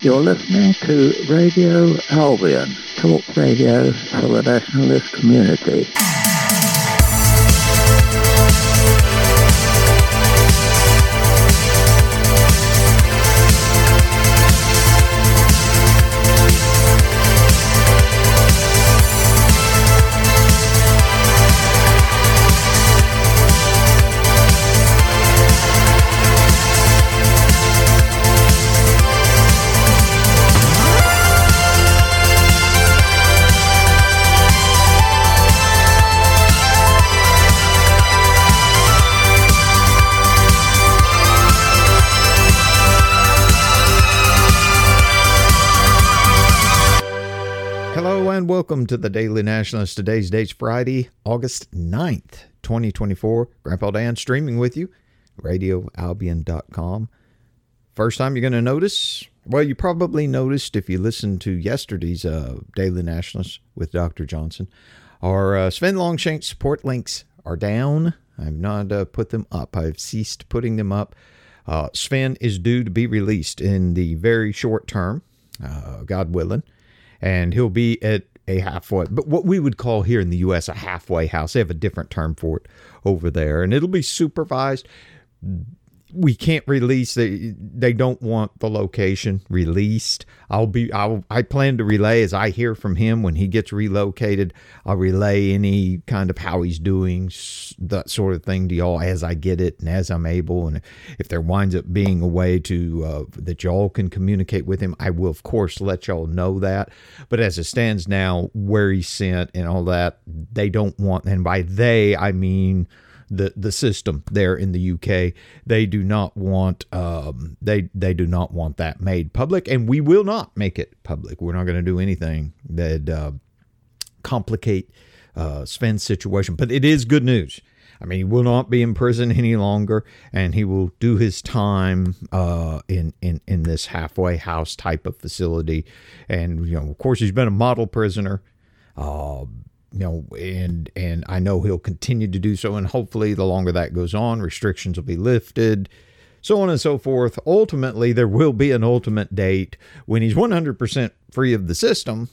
You're listening to Radio Albion, talk radio for the nationalist community. Welcome to the Daily Nationalist. Today's date's Friday, August 9th, 2024. Grandpa Dan streaming with you, radioalbion.com. First time you're going to notice, well, you probably noticed if you listened to yesterday's Daily Nationalist with Dr. Johnson, our Sven Longshank support links are down. I've not put them up. I've ceased putting them up. Sven is due to be released in the very short term, God willing, and he'll be at a halfway, but what we would call here in the U.S. a halfway house. They have a different term for it over there, and it'll be supervised. We can't release, they don't want the location released. I plan to relay as I hear from him when he gets relocated. I'll relay any kind of how he's doing, that sort of thing to y'all as I get it and as I'm able. And if there winds up being a way to that y'all can communicate with him, I will of course let y'all know that. But as it stands now, where he's sent and all that, they don't want, and by they I mean the system there in the UK, they do not want they do not want that made public, and we will not make it public. We're not going to do anything that complicate Sven's situation. But it is good news. I mean, he will not be in prison any longer, and he will do his time in this halfway house type of facility. And of course, he's been a model prisoner. And I know he'll continue to do so, and hopefully the longer that goes on, restrictions will be lifted, so on and so forth. Ultimately, there will be an ultimate date when he's 100% free of the system,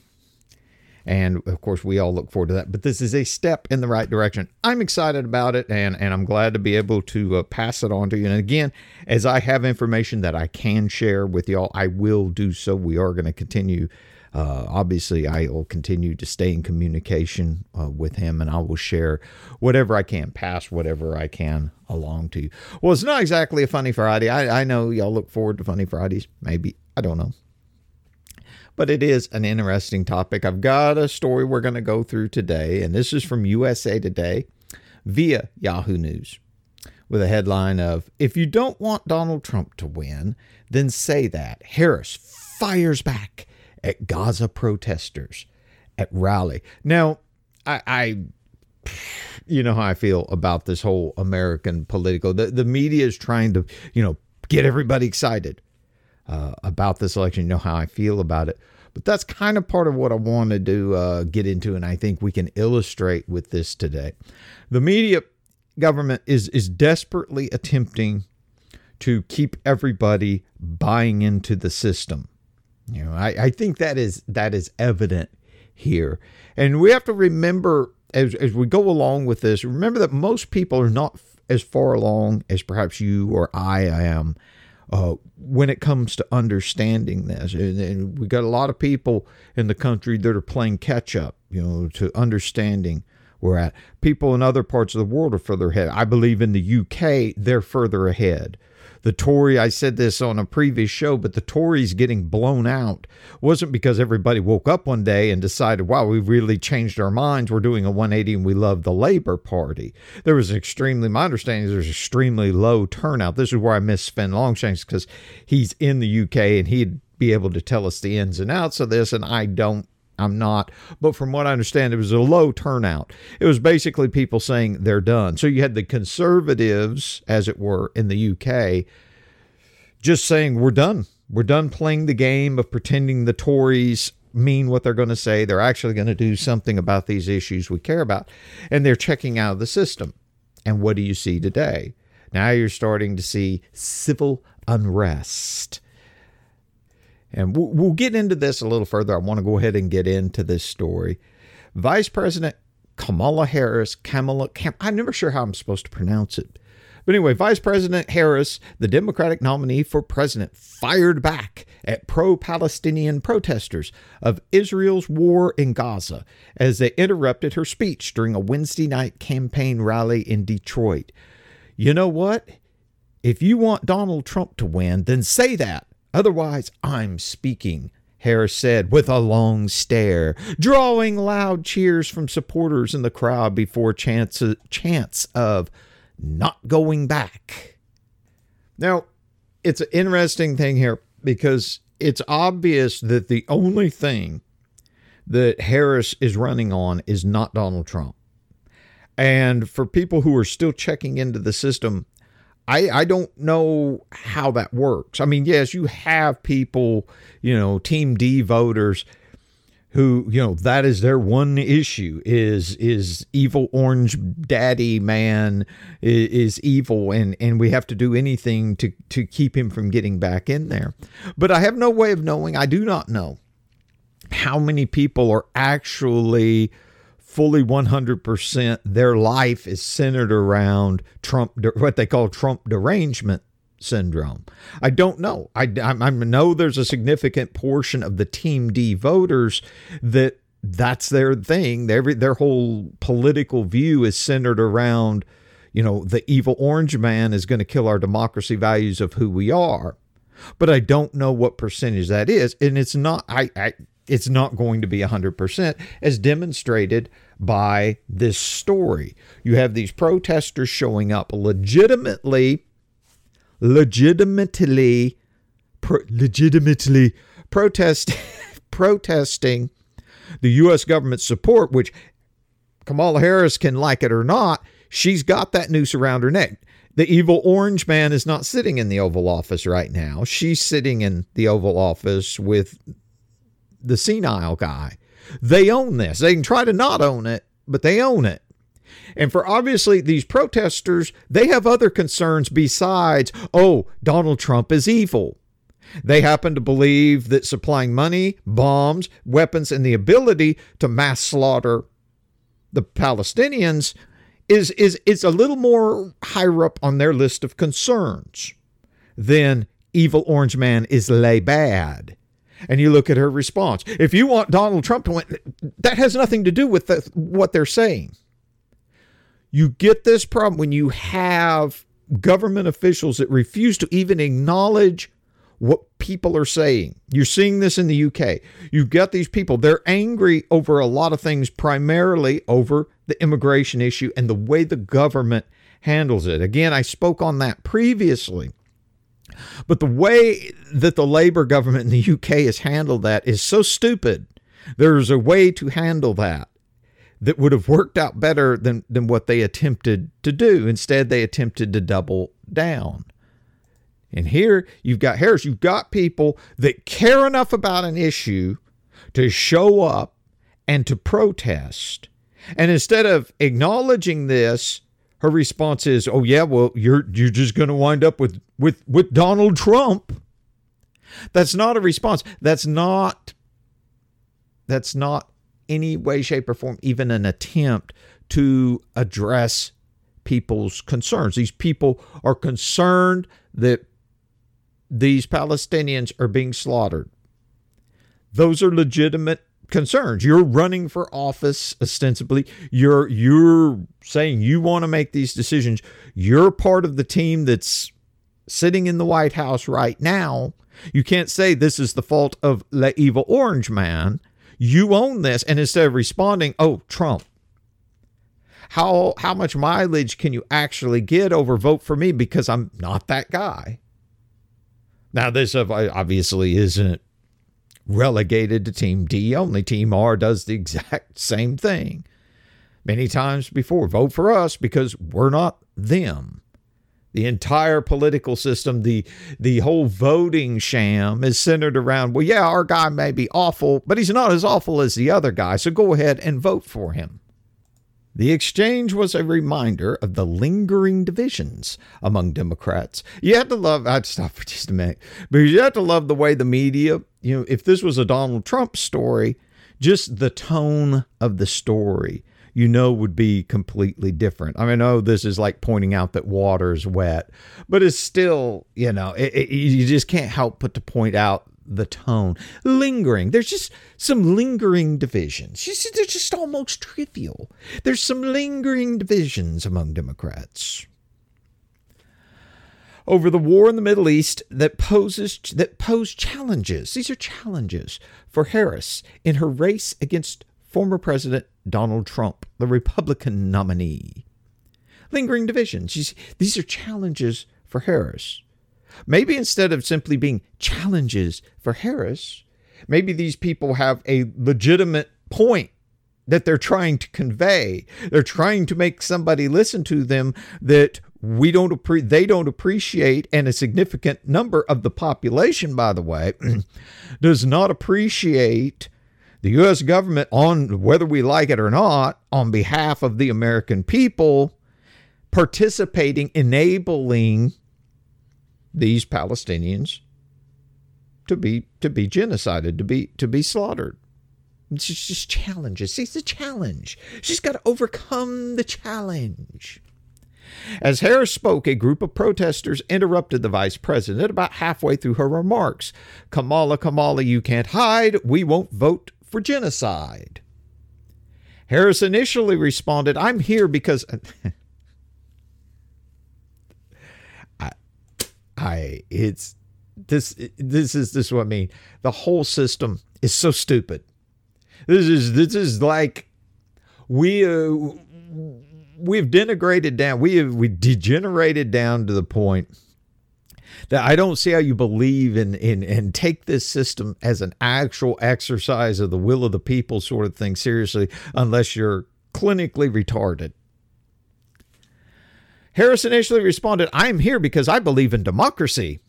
and of course, we all look forward to that. But this is a step in the right direction. I'm excited about it, and I'm glad to be able to pass it on to you. And again, as I have information that I can share with y'all, I will do so. We are going to continue. Obviously, I will continue to stay in communication with him, and I will share whatever I can, pass whatever I can along to you. Well, it's not exactly a Funny Friday. I know y'all look forward to Funny Fridays. Maybe. I don't know. But it is an interesting topic. I've got a story we're going to go through today, and this is from USA Today via Yahoo News with a headline of, "If you don't want Donald Trump to win, then say that. Harris fires back at Gaza protesters at rally." Now, I you know how I feel about this whole American political. The media is trying to, get everybody excited about this election. You know how I feel about it. But that's kind of part of what I wanted to get into, and I think we can illustrate with this today. The media government is desperately attempting to keep everybody buying into the system. I think that is evident here. And we have to remember, as we go along with this, remember that most people are not as far along as perhaps you or I am when it comes to understanding this. And we got a lot of people in the country that are playing catch up, to understanding where at. People in other parts of the world are further ahead. I believe in the UK, they're further ahead. The Tory, I said this on a previous show, but the Tories getting blown out wasn't because everybody woke up one day and decided, wow, we've really changed our minds. We're doing a 180 and we love the Labour Party. There was my understanding is there's extremely low turnout. This is where I miss Sven Longshanks, because he's in the UK and he'd be able to tell us the ins and outs of this, and I'm not. But from what I understand, it was a low turnout. It was basically people saying they're done. So you had the conservatives, as it were, in the UK, just saying we're done. We're done playing the game of pretending the Tories mean what they're going to say. They're actually going to do something about these issues we care about. And they're checking out of the system. And what do you see today? Now you're starting to see civil unrest. And we'll get into this a little further. I want to go ahead and get into this story. Vice President Kamala Harris, I'm never sure how I'm supposed to pronounce it. But anyway, Vice President Harris, the Democratic nominee for president, fired back at pro-Palestinian protesters of Israel's war in Gaza as they interrupted her speech during a Wednesday night campaign rally in Detroit. You know what? If you want Donald Trump to win, then say that. Otherwise, I'm speaking, Harris said with a long stare, drawing loud cheers from supporters in the crowd before chants of not going back. Now, it's an interesting thing here because it's obvious that the only thing that Harris is running on is not Donald Trump. And for people who are still checking into the system, I don't know how that works. I mean, yes, you have people, Team D voters who, that is their one issue is evil orange daddy man is evil. And we have to do anything to keep him from getting back in there. But I have no way of knowing. I do not know how many people are actually fully 100%. Their life is centered around Trump, what they call Trump derangement syndrome. I don't know. I know there's a significant portion of the Team D voters that's their thing. Their whole political view is centered around, the evil orange man is going to kill our democracy values of who we are. But I don't know what percentage that is. And it's not, it's not going to be 100% as demonstrated by this story. You have these protesters showing up legitimately protesting the U.S. government's support, which Kamala Harris can like it or not, she's got that noose around her neck. The evil orange man is not sitting in the Oval Office right now. She's sitting in the Oval Office with the senile guy. They own this. They can try to not own it, but they own it. And for obviously these protesters, they have other concerns besides, Donald Trump is evil. They happen to believe that supplying money, bombs, weapons, and the ability to mass slaughter the Palestinians is a little more higher up on their list of concerns than evil orange man is lay bad. And you look at her response. If you want Donald Trump to win, that has nothing to do with what they're saying. You get this problem when you have government officials that refuse to even acknowledge what people are saying. You're seeing this in the UK. You've got these people, they're angry over a lot of things, primarily over the immigration issue and the way the government handles it. Again, I spoke on that previously. But the way that the Labour government in the UK has handled that is so stupid. There's a way to handle that would have worked out better than what they attempted to do. Instead, they attempted to double down. And here you've got Harris. You've got people that care enough about an issue to show up and to protest. And instead of acknowledging this, her response is, you're just going to wind up with Donald Trump. That's not a response. That's not any way, shape, or form even an attempt to address people's concerns. These people are concerned that these Palestinians are being slaughtered. Those are legitimate concerns. You're running for office ostensibly. You're saying you want to make these decisions. You're part of the team that's sitting in the White House right now. You can't say this is the fault of the evil orange man. You own this. And instead of responding, Trump, how much mileage can you actually get over vote for me because I'm not that guy? Now, this obviously isn't relegated to Team D only. Team R does the exact same thing. Many times before, vote for us because we're not them. The entire political system, the whole voting sham is centered around, our guy may be awful, but he's not as awful as the other guy, so go ahead and vote for him. The exchange was a reminder of the lingering divisions among Democrats. You have to love, I'd stop for just a minute, because you have to love the way the media, if this was a Donald Trump story, just the tone of the story, would be completely different. I know this is like pointing out that water's wet, but it's still, you just can't help but to point out the tone. Lingering. There's just some lingering divisions. They're just almost trivial. There's some lingering divisions among Democrats over the war in the Middle East that pose challenges. These are challenges for Harris in her race against former President Donald Trump, the Republican nominee. Lingering divisions. These are challenges for Harris. Maybe instead of simply being challenges for Harris, maybe these people have a legitimate point that they're trying to convey. They're trying to make somebody listen to them that they don't appreciate, and a significant number of the population, by the way, does not appreciate the U.S. government, on whether we like it or not, on behalf of the American people, participating, enabling these Palestinians to be genocided, to be slaughtered. It's just challenges. See, it's a challenge. She's got to overcome the challenge. As Harris spoke, a group of protesters interrupted the vice president about halfway through her remarks. Kamala, you can't hide. We won't vote for genocide. Harris initially responded, I'm here because this is what I mean. The whole system is so stupid. This is like we've denigrated down. We degenerated down to the point that I don't see how you believe in and take this system as an actual exercise of the will of the people sort of thing seriously, unless you're clinically retarded. Harris initially responded, I'm here because I believe in democracy.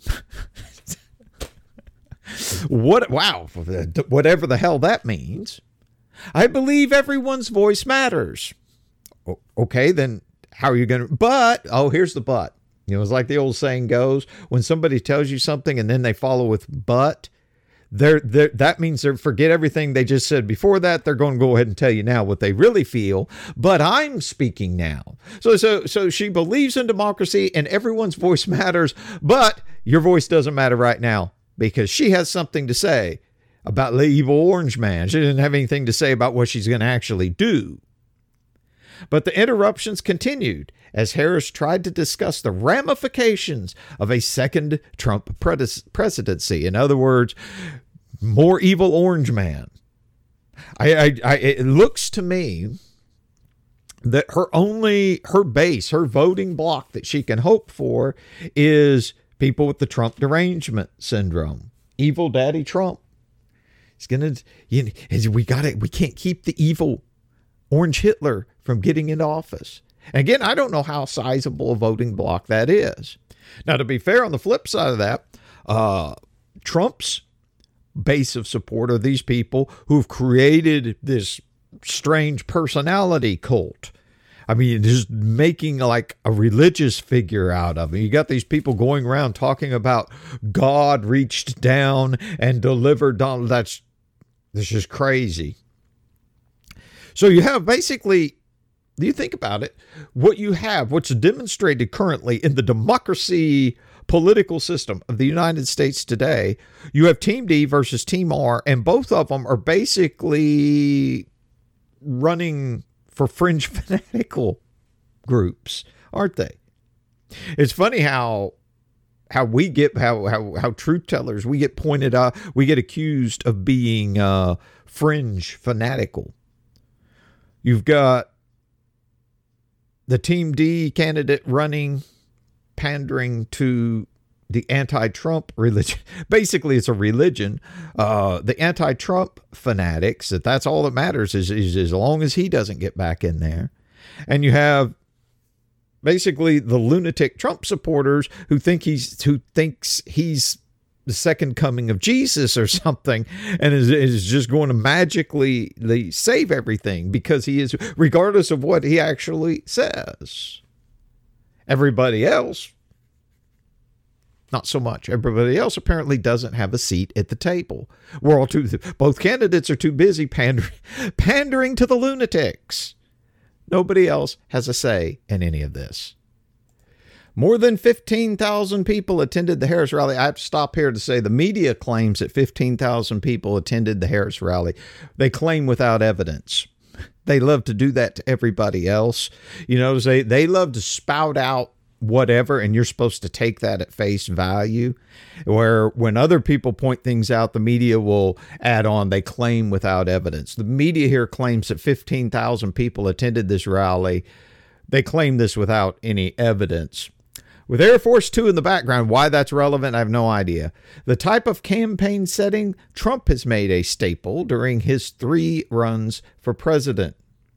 Wow, whatever the hell that means. I believe everyone's voice matters. Okay, then how are you going to, here's the but. It's like the old saying goes, when somebody tells you something and then they follow with but, that means they forget everything they just said before that. They're going to go ahead and tell you now what they really feel. But I'm speaking now. So she believes in democracy and everyone's voice matters, but your voice doesn't matter right now because she has something to say about the evil orange man. She doesn't have anything to say about what she's going to actually do. But the interruptions continued as Harris tried to discuss the ramifications of a second Trump presidency. In other words, more evil orange man. It looks to me that her base, her voting bloc that she can hope for is people with the Trump derangement syndrome. Evil Daddy Trump. He's gonna, we can't keep the evil Orange Hitler from getting into office. And again, I don't know how sizable a voting bloc that is. Now, to be fair, on the flip side of that, Trump's base of support are these people who've created this strange personality cult. I mean, just making like a religious figure out of it. You got these people going around talking about God reached down and delivered Donald. This is crazy. So you have basically, you think about it, what's demonstrated currently in the democracy political system of the United States today, you have Team D versus Team R, and both of them are basically running for fringe fanatical groups, aren't they? It's funny how we get, how truth tellers, we get pointed out, we get accused of being fringe fanatical. You've got the Team D candidate running, pandering to the anti-Trump religion. Basically, it's a religion. The anti-Trump fanatics, that's all that matters is as long as he doesn't get back in there. And you have basically the lunatic Trump supporters who thinks he's the second coming of Jesus or something, and is just going to magically save everything because he is, regardless of what he actually says. Everybody else, not so much. Everybody else apparently doesn't have a seat at the table. Both candidates are too busy pandering to the lunatics. Nobody else has a say in any of this. More than 15,000 people attended the Harris rally. I have to stop here to say the media claims that 15,000 people attended the Harris rally. They claim without evidence. They love to do that to everybody else. You know, they love to spout out whatever, and you're supposed to take that at face value. Where when other people point things out, the media will add on, they claim without evidence. The media here claims that 15,000 people attended this rally. They claim this without any evidence. With Air Force Two in the background, why that's relevant, I have no idea. The type of campaign setting Trump has made a staple during his 3 runs for president.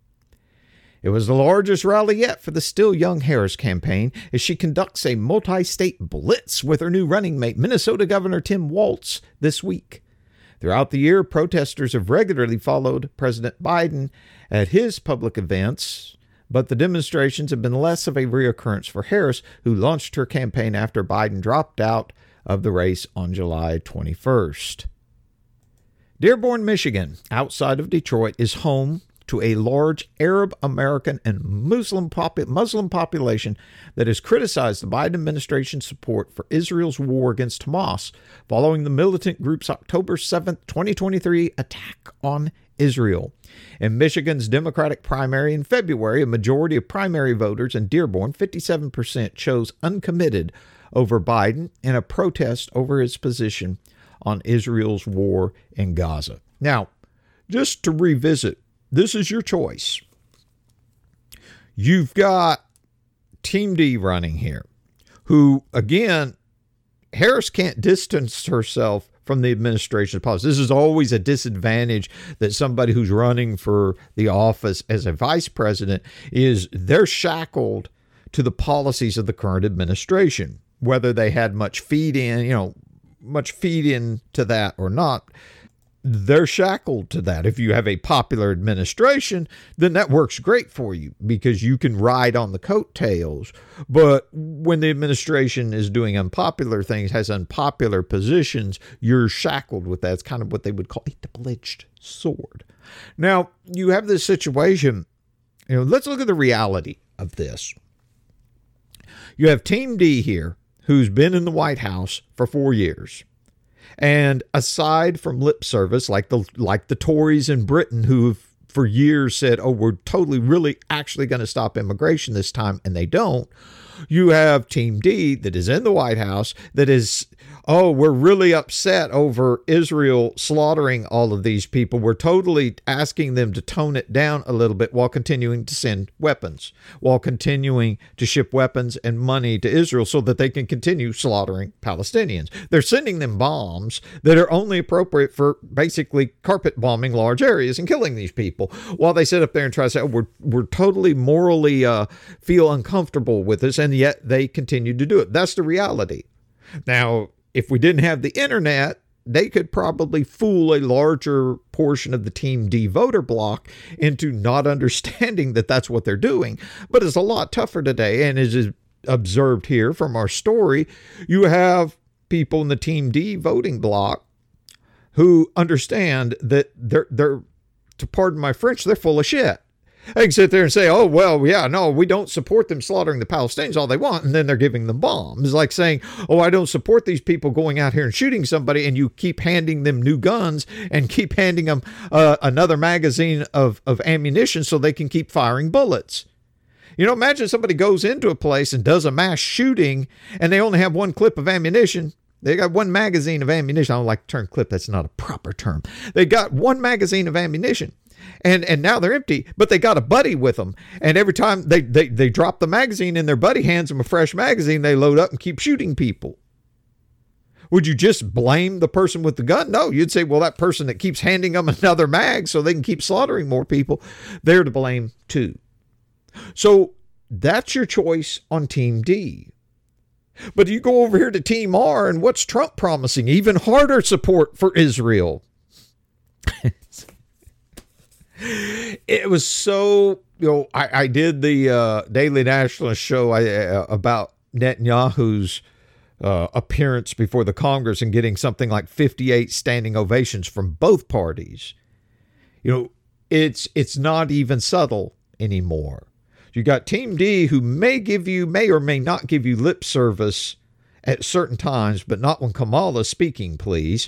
It was the largest rally yet for the still young Harris campaign as she conducts a multi-state blitz with her new running mate, Minnesota Governor Tim Walz, this week. Throughout the year, protesters have regularly followed President Biden at his public events, but the demonstrations have been less of a reoccurrence for Harris, who launched her campaign after Biden dropped out of the race on July 21st. Dearborn, Michigan, outside of Detroit, is home to a large Arab American and Muslim population that has criticized the Biden administration's support for Israel's war against Hamas following the militant group's October 7th, 2023 attack on Israel. In Michigan's Democratic primary in February, a majority of primary voters in Dearborn, 57%, chose uncommitted over Biden in a protest over his position on Israel's war in Gaza. Now, just to revisit, this is your choice. You've got Team D running here, who, again, Harris can't distance herself from the administration's policy. This is always a disadvantage that somebody who's running for the office as a vice president is they're shackled to the policies of the current administration, whether they had much feed in to that or not. They're shackled to that. If you have a popular administration, then that works great for you because you can ride on the coattails. But when the administration is doing unpopular things, has unpopular positions, you're shackled with that. It's kind of what they would call a double-edged sword. Now, you have this situation. Let's look at the reality of this. You have Team D here, who's been in the White House for 4 years. And aside from lip service, like the Tories in Britain, who've for years said, oh, we're totally, really actually going to stop immigration this time, and they don't. You have Team D that is in the White House that is, oh, we're really upset over Israel slaughtering all of these people. We're totally asking them to tone it down a little bit while continuing to send weapons, while continuing to ship weapons and money to Israel so that they can continue slaughtering Palestinians. They're sending them bombs that are only appropriate for basically carpet bombing large areas and killing these people, while they sit up there and try to say, oh, we're totally morally feel uncomfortable with this, and yet they continue to do it. That's the reality. Now, if we didn't have the internet, they could probably fool a larger portion of the Team D voter bloc into not understanding that that's what they're doing. But it's a lot tougher today. And as is observed here from our story, you have people in the Team D voting bloc who understand that they're to pardon my French, they're full of shit. They can sit there and say, oh, well, yeah, no, we don't support them slaughtering the Palestinians all they want, and then they're giving them bombs. It's like saying, oh, I don't support these people going out here and shooting somebody, and you keep handing them new guns and keep handing them another magazine of ammunition so they can keep firing bullets. Imagine somebody goes into a place and does a mass shooting, and they only have one clip of ammunition. They got one magazine of ammunition. I don't like the term clip. That's not a proper term. They got one magazine of ammunition. And now they're empty, but they got a buddy with them. And every time they drop the magazine and their buddy hands them a fresh magazine, they load up and keep shooting people. Would you just blame the person with the gun? No, you'd say, well, that person that keeps handing them another mag so they can keep slaughtering more people, they're to blame too. So that's your choice on Team D. But you go over here to Team R, and what's Trump promising? Even harder support for Israel. It was so, I did the Daily Nationalist show about Netanyahu's appearance before the Congress and getting something like 58 standing ovations from both parties. It's not even subtle anymore. You got Team D, who may or may not give you lip service at certain times, but not when Kamala's speaking, please,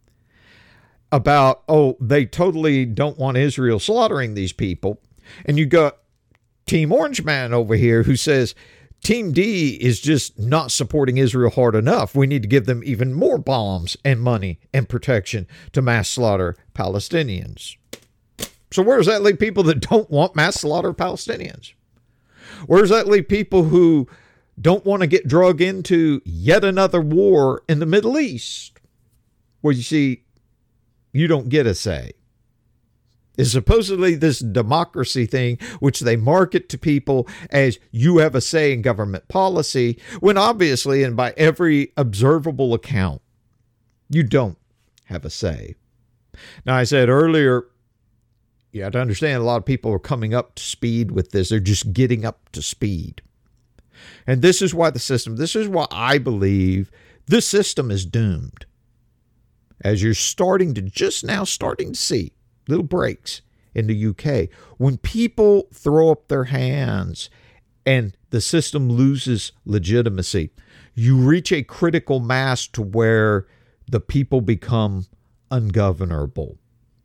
about, they totally don't want Israel slaughtering these people. And you got Team Orange Man over here who says Team D is just not supporting Israel hard enough. We need to give them even more bombs and money and protection to mass slaughter Palestinians. So where does that leave people that don't want mass slaughter Palestinians? Where does that leave people who don't want to get dragged into yet another war in the Middle East? Well, you see, you don't get a say. It's supposedly this democracy thing, which they market to people as you have a say in government policy, when obviously, and by every observable account, you don't have a say. Now, I said earlier, you have to understand a lot of people are coming up to speed with this. They're just getting up to speed. And this is why I believe this system is doomed. As you're starting to see little breaks in the UK, when people throw up their hands and the system loses legitimacy, you reach a critical mass to where the people become ungovernable.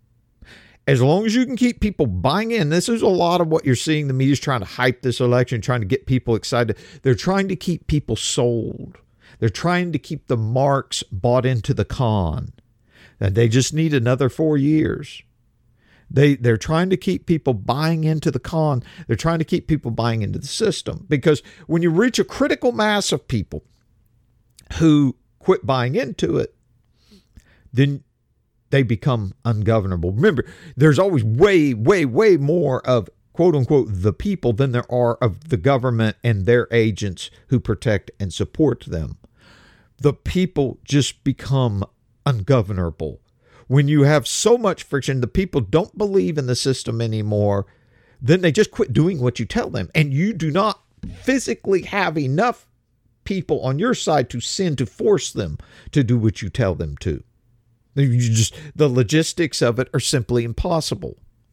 As long as you can keep people buying in, this is a lot of what you're seeing. The media's trying to hype this election, trying to get people excited. They're trying to keep people sold. They're trying to keep the marks bought into the con. And they just need another 4 years. They're trying to keep people buying into the con. They're trying to keep people buying into the system. Because when you reach a critical mass of people who quit buying into it, then they become ungovernable. Remember, there's always way, way, way more of, quote unquote, the people than there are of the government and their agents who protect and support them. The people just become ungovernable. When you have so much friction, the people don't believe in the system anymore, then they just quit doing what you tell them. And you do not physically have enough people on your side to send to force them to do what you tell them to. The logistics of it are simply impossible.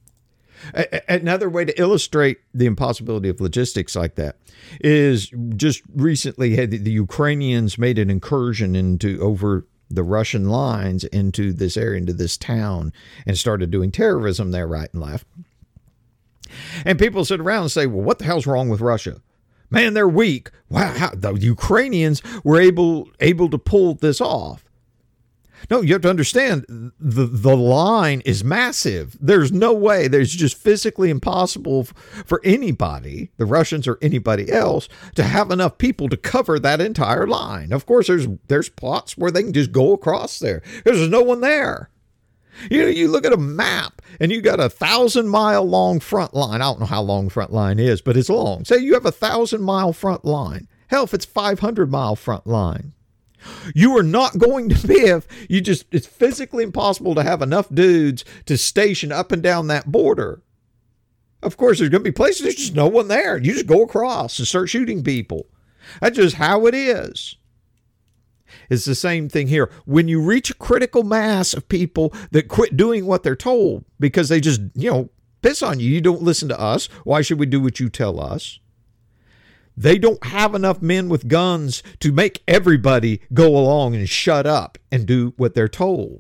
Another way to illustrate the impossibility of logistics like that is just recently the Ukrainians made an incursion over the Russian lines into this area, into this town, and started doing terrorism there right and left. And people sit around and say, well, what the hell's wrong with Russia? Man, they're weak. Wow, how the Ukrainians were able to pull this off. No, you have to understand, the line is massive. There's no way. There's just physically impossible for anybody, the Russians or anybody else, to have enough people to cover that entire line. Of course, there's plots where they can just go across there. There's no one there. You look at a map and you got 1,000-mile long front line. I don't know how long front line is, but it's long. Say you have 1,000-mile front line. Hell, if it's 500-mile front line. You are not going to be it's physically impossible to have enough dudes to station up and down that border. Of course, there's going to be places there's just no one there. You just go across and start shooting people. That's just how it is. It's the same thing here. When you reach a critical mass of people that quit doing what they're told because they just, piss on you. You don't listen to us. Why should we do what you tell us? They don't have enough men with guns to make everybody go along and shut up and do what they're told.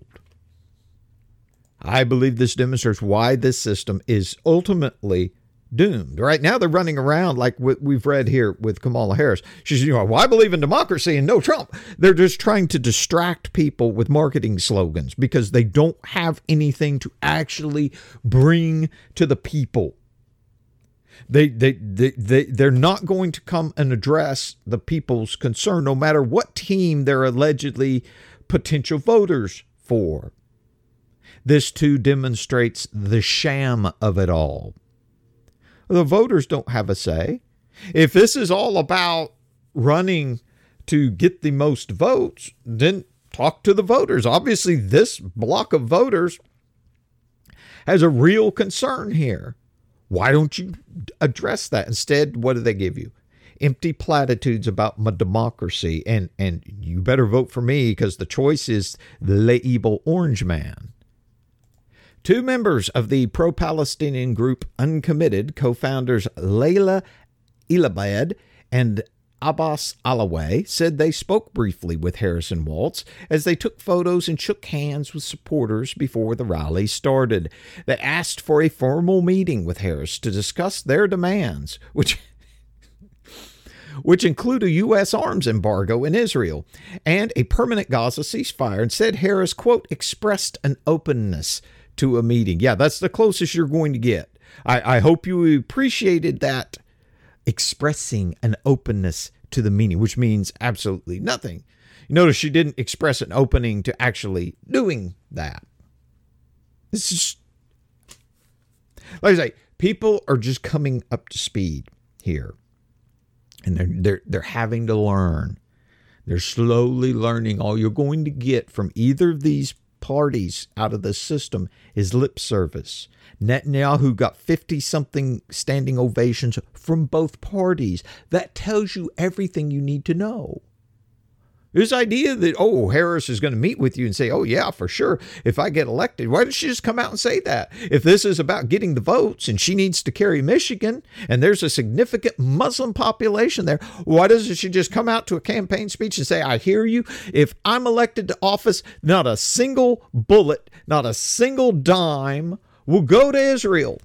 I believe this demonstrates why this system is ultimately doomed. Right now, they're running around like we've read here with Kamala Harris. She's, well, I believe in democracy and no Trump. They're just trying to distract people with marketing slogans because they don't have anything to actually bring to the people. They're not going to come and address the people's concern, no matter what team they're allegedly potential voters for. This too demonstrates the sham of it all. The voters don't have a say. If this is all about running to get the most votes, then talk to the voters. Obviously, this block of voters has a real concern here. Why don't you address that? Instead, what do they give you? Empty platitudes about my democracy, and you better vote for me because the choice is the evil orange man. Two members of the pro-Palestinian group Uncommitted, co-founders Layla Elabed and Abbas Alaway, said they spoke briefly with Harrison Waltz as they took photos and shook hands with supporters before the rally started. They asked for a formal meeting with Harris to discuss their demands, which include a U.S. arms embargo in Israel and a permanent Gaza ceasefire, and said Harris, quote, expressed an openness to a meeting. Yeah, that's the closest you're going to get. I hope you appreciated that, expressing an openness to the meeting, which means absolutely nothing. You notice she didn't express an opening to actually doing that. This is, like I say, people are just coming up to speed here. And they're having to learn. They're slowly learning. All you're going to get from either of these parties out of the system is lip service. Netanyahu got 50-something standing ovations from both parties. That tells you everything you need to know. This idea that, Harris is going to meet with you and say, yeah, for sure, if I get elected, why doesn't she just come out and say that? If this is about getting the votes and she needs to carry Michigan and there's a significant Muslim population there, why doesn't she just come out to a campaign speech and say, I hear you. If I'm elected to office, not a single bullet, not a single dime will go to Israel.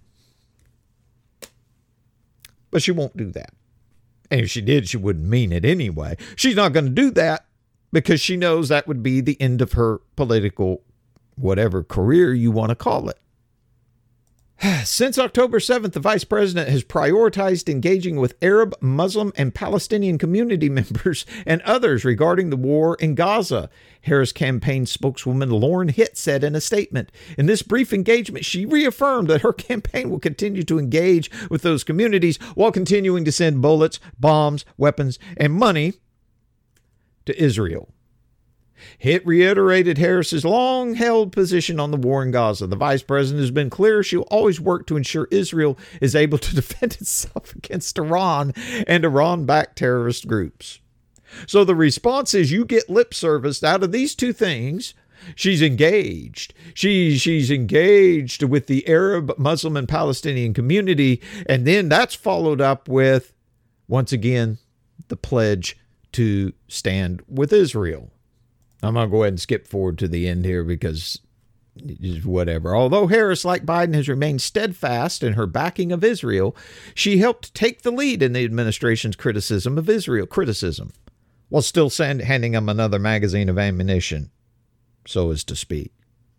But she won't do that. And if she did, she wouldn't mean it anyway. She's not going to do that, because she knows that would be the end of her political, whatever career you want to call it. Since October 7th, the vice president has prioritized engaging with Arab, Muslim, and Palestinian community members and others regarding the war in Gaza, Harris campaign spokeswoman Lauren Hitt said in a statement. In this brief engagement, she reaffirmed that her campaign will continue to engage with those communities while continuing to send bullets, bombs, weapons, and money to Israel. Hitt reiterated Harris's long-held position on the war in Gaza. The vice president has been clear she'll always work to ensure Israel is able to defend itself against Iran and Iran-backed terrorist groups. So the response is you get lip service out of these two things. She's engaged. She's engaged with the Arab, Muslim, and Palestinian community, and then that's followed up with, once again, the pledge to stand with Israel. I'm going to go ahead and skip forward to the end here because it's whatever. Although Harris, like Biden, has remained steadfast in her backing of Israel, she helped take the lead in the administration's criticism of Israel, while still handing them another magazine of ammunition, so as to speak.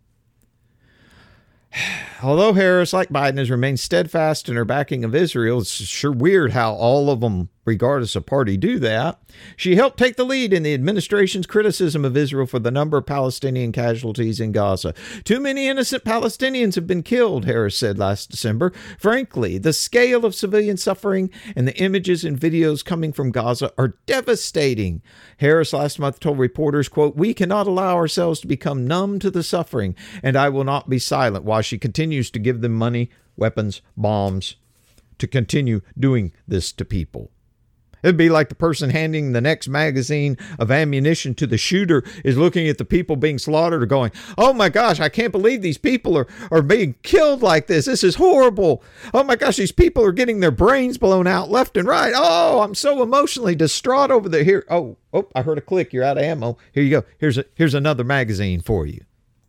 Although Harris, like Biden, has remained steadfast in her backing of Israel, it's sure weird how all of them, regardless of party, do that. She helped take the lead in the administration's criticism of Israel for the number of Palestinian casualties in Gaza. Too many innocent Palestinians have been killed, Harris said last December. Frankly, the scale of civilian suffering and the images and videos coming from Gaza are devastating. Harris last month told reporters, quote, we cannot allow ourselves to become numb to the suffering, and I will not be silent, while she continues to give them money, weapons, bombs, to continue doing this to people. It'd be like the person handing the next magazine of ammunition to the shooter is looking at the people being slaughtered or going, oh my gosh, I can't believe these people are being killed like this. This is horrible. Oh my gosh, these people are getting their brains blown out left and right. Oh, I'm so emotionally distraught over there. Here, oh, I heard a click. You're out of ammo. Here you go. Here's another magazine for you.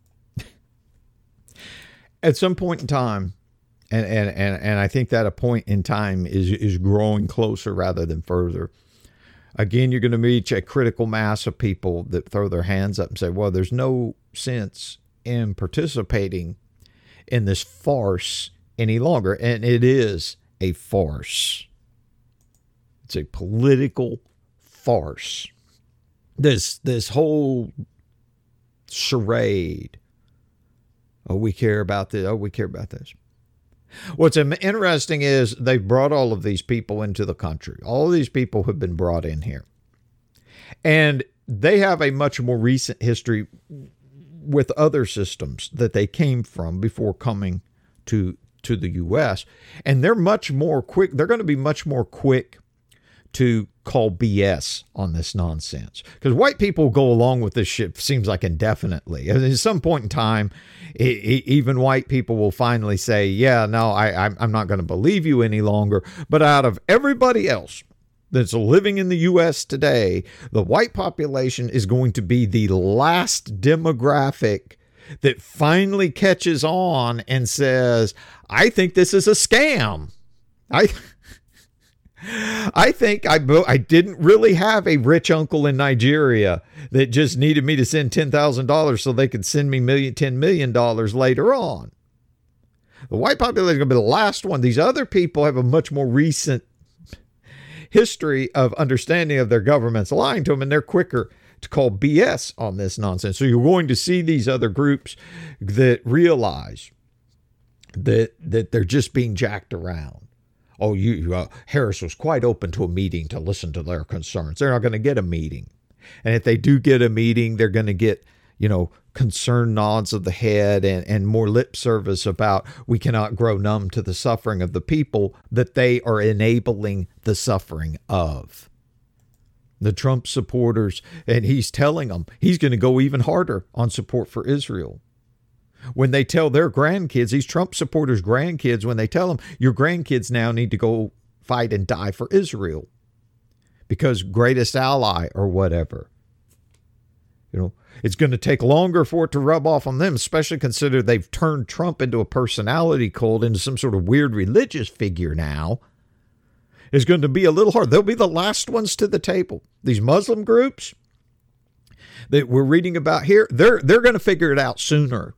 At some point in time, and I think that a point in time is growing closer rather than further. Again, you're going to reach a critical mass of people that throw their hands up and say, well, there's no sense in participating in this farce any longer. And it is a farce. It's a political farce. This whole charade. Oh, we care about this. Oh, we care about this. What's interesting is they've brought all of these people into the country. All of these people have been brought in here. And they have a much more recent history with other systems that they came from before coming to the U.S. And they're much more quick. They're going to be much more quick to call BS on this nonsense, because white people go along with this shit, seems like indefinitely. At some point in time, even white people will finally say, yeah, no, I'm not going to believe you any longer. But out of everybody else that's living in the U.S. today, the white population is going to be the last demographic that finally catches on and says, I think this is a scam. I think I didn't really have a rich uncle in Nigeria that just needed me to send $10,000 so they could send me $10 million later on. The white population is going to be the last one. These other people have a much more recent history of understanding of their governments lying to them, and they're quicker to call BS on this nonsense. So you're going to see these other groups that realize that they're just being jacked around. Oh, Harris was quite open to a meeting to listen to their concerns. They're not going to get a meeting. And if they do get a meeting, they're going to get, concerned nods of the head and more lip service about we cannot grow numb to the suffering of the people that they are enabling the suffering of. The Trump supporters, and he's telling them he's going to go even harder on support for Israel. When they tell their grandkids, these Trump supporters' grandkids, when they tell them your grandkids now need to go fight and die for Israel because greatest ally or whatever, it's going to take longer for it to rub off on them, especially consider they've turned Trump into a personality cult, into some sort of weird religious figure now. It's going to be a little hard. They'll be the last ones to the table. These Muslim groups that we're reading about here, they're going to figure it out sooner.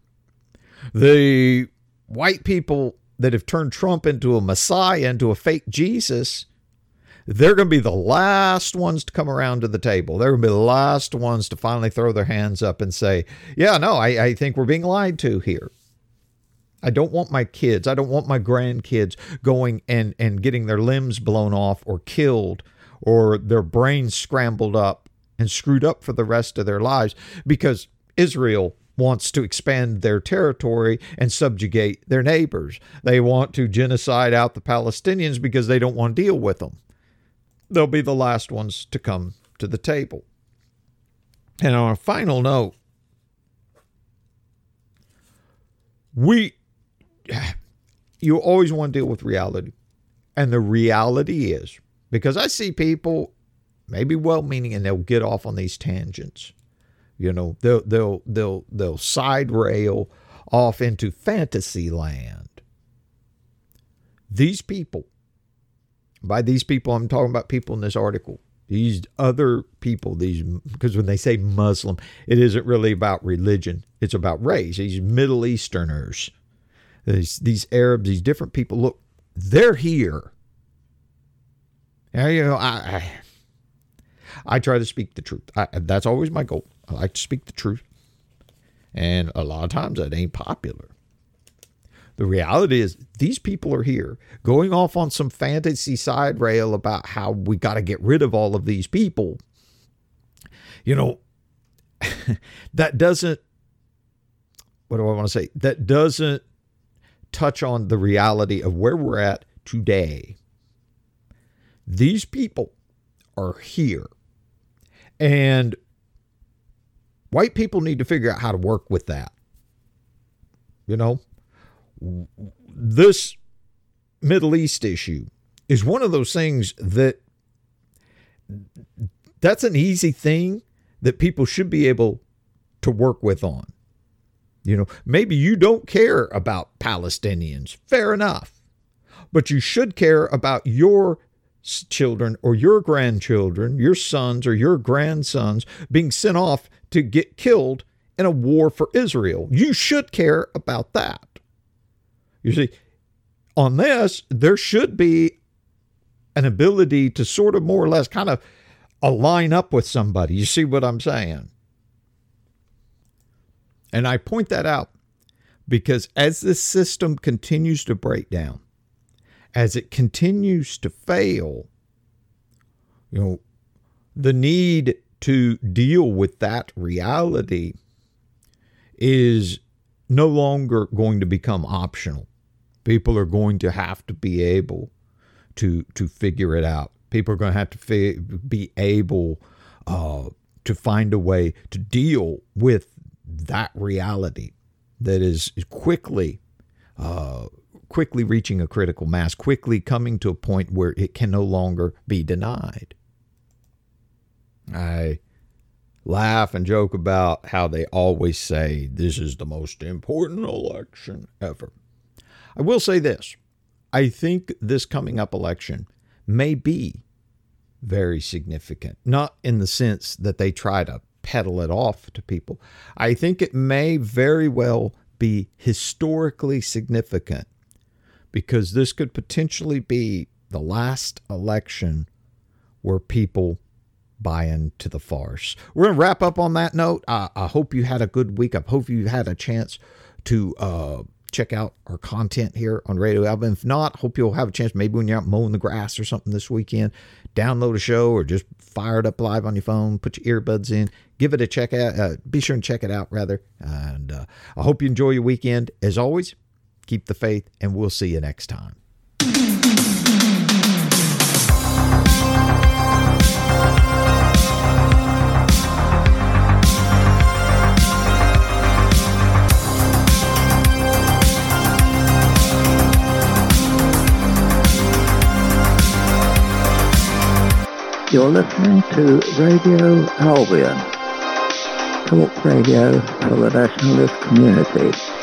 The white people that have turned Trump into a messiah, into a fake Jesus, they're going to be the last ones to come around to the table. They're going to be the last ones to finally throw their hands up and say, yeah, no, I think we're being lied to here. I don't want my kids, I don't want my grandkids going and getting their limbs blown off or killed or their brains scrambled up and screwed up for the rest of their lives because Israel wants to expand their territory and subjugate their neighbors. They want to genocide out the Palestinians because they don't want to deal with them. They'll be the last ones to come to the table. And on a final note, you always want to deal with reality. And the reality is, because I see people maybe well-meaning and they'll get off on these tangents. They'll side rail off into fantasy land. These people, by these people, I'm talking about people in this article, these other people, because when they say Muslim, it isn't really about religion. It's about race. These Middle Easterners, these Arabs, these different people, look, they're here. I try to speak the truth. That's always my goal. I like to speak the truth. And a lot of times that ain't popular. The reality is these people are here going off on some fantasy side rail about how we got to get rid of all of these people. That doesn't, what do I want to say? That doesn't touch on the reality of where we're at today. These people are here. And white people need to figure out how to work with that. This Middle East issue is one of those things that's an easy thing that people should be able to work with on. Maybe you don't care about Palestinians. Fair enough. But you should care about your children or your grandchildren, your sons or your grandsons being sent off to get killed in a war for Israel. You should care about that. You see, on this, there should be an ability to sort of more or less kind of align up with somebody. You see what I'm saying? And I point that out because as this system continues to break down, as it continues to fail, the need to deal with that reality is no longer going to become optional. People are going to have to be able to figure it out. People are going to have to be able to find a way to deal with that reality that is quickly reaching a critical mass, quickly coming to a point where it can no longer be denied. I laugh and joke about how they always say this is the most important election ever. I will say this. I think this coming up election may be very significant, not in the sense that they try to peddle it off to people. I think it may very well be historically significant because this could potentially be the last election where people buy into the farce. We're going to wrap up on that note. I hope you had a good week. I hope you had a chance to check out our content here on Radio Albion. If not, hope you'll have a chance, maybe when you're out mowing the grass or something this weekend, download a show or just fire it up live on your phone, put your earbuds in, give it a check out. Be sure and check it out, rather. And I hope you enjoy your weekend. As always, keep the faith, and we'll see you next time. You're listening to Radio Albion, talk radio for the nationalist community.